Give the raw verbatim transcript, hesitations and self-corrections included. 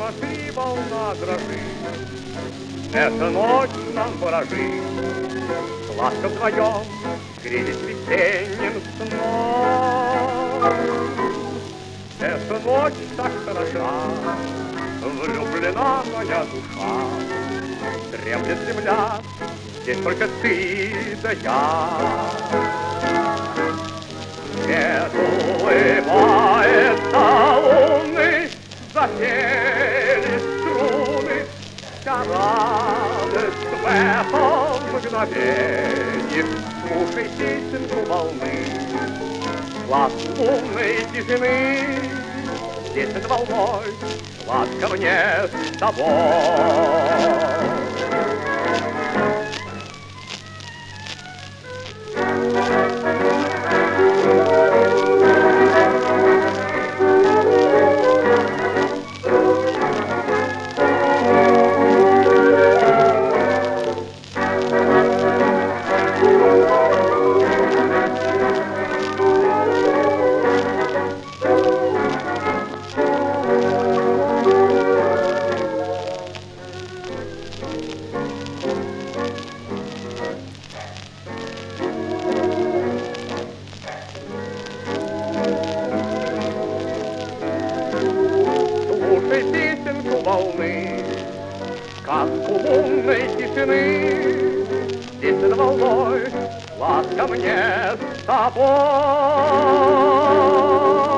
пошли, волна дрожит. Эта ночь нам ворожит, сладко вдвоем грелись весенним сном. Эта ночь так хороша, влюблена моя душа. Дремлет земля, здесь только ты да я. Свет улыбается луны, запели струны. Вся радость в этом мгновенье. Слушай песенку волны, глаз лунной тишины. Здесь над волной сладко мне с тобой. Слушай песенку волны, сказку лунной тишины. Здесь над волной сладко мне с тобой.